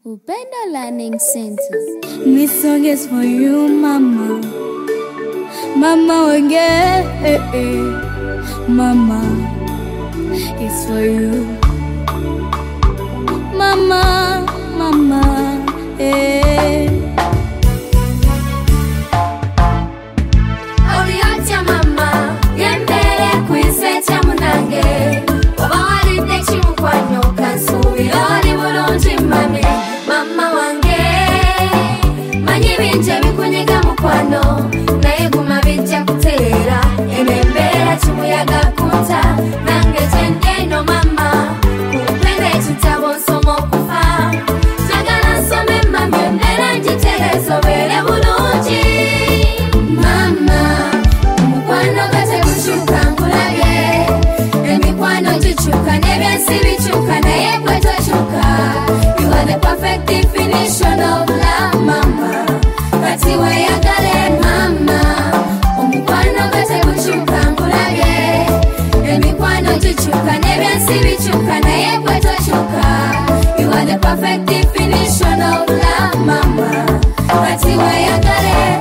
Upendo Learning Center. This song is for you, mama. Mama, again, mama, it's for you. Mama, mama, Oriacha mama, yembere kwisecha munange. Obawali dechi mkwano kansubi oli bulungi mami. Mama wange, manyi binje bikunyega mukwano. Naye guma bijja kuteera, emembeera kimuyaga kunta. Nange kyendeno mama, kumpende ekitabo nsoma okufa. Njagala nsome mami embeera njitereeza obeere bulungi. Mama, omukwano gategukyuka nkulabye. Emikwano gikyuka n'ebyensi bikyuka naye gwe tokyuka. You are the perfect definition of love, mama. Kati weeyagale mama. Omukwano gategukyuka nkulabye. Emikwano gikyuka n'ebyensi bikyuka naye gwe tokyuka. You are the perfect definition of love, mama. Kati weeyagale.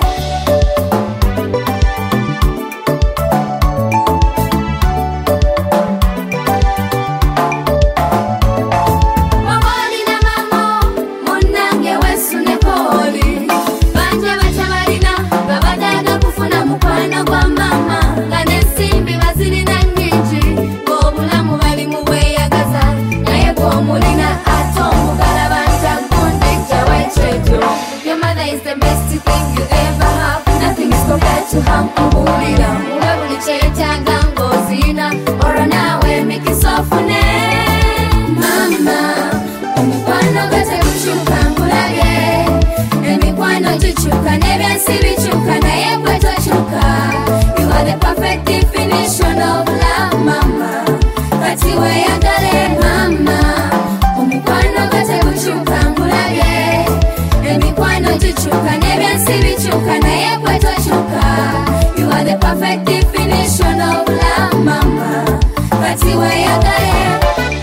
Your mother is the best thing you ever have. Nothing is compared to her. Kuhulira ulabuli kyetaaga ng'ozina olwo naawe mikisofune. Mama, omukwano gategukyuka nkulabye. Emikwano gikyuka n'ebyensi bikyuka naye gwe tokyuka. You are the perfect definition of love, mama. Kati weeyagale mama. Omukwano gategukyuka nkulabye. Emikwano gikyuka n'ebyensi bikyuka naye gwe tokyuka. You are the perfect definition of love, mama. Kati weeyagale.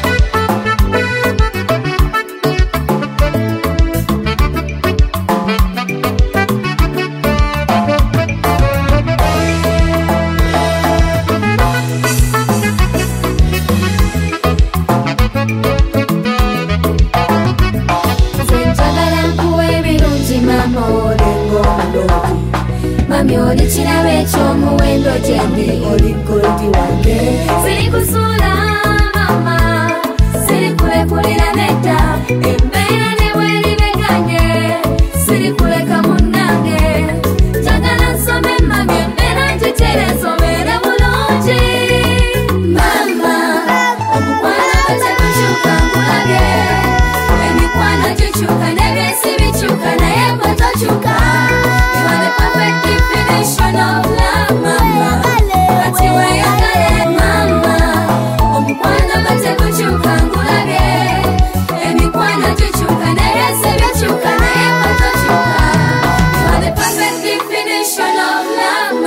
Mama olingo mulungi. Mami oli kirabo ekyomuwendo gyendi oli goldi wange. Sirikusuula mama, sirikulekulira nedda. Embeera ne bweribeganye, sirikuleka munnange. Njagala nsome mami embeera njitereeza obeere bulungi. Mama, omukwano gategukyuka nkulabye. Emikwano gikyuka n'ebyensi bikyuka naye gwe tokyuka. You are the perfect definition of love, mama. Kati weeyagale mama. Omukwano gategukyuka nkulabye. Emikwano gikyuka n'ebyensi bikyuka naye gwe tokyuka. You are the perfect definition of love,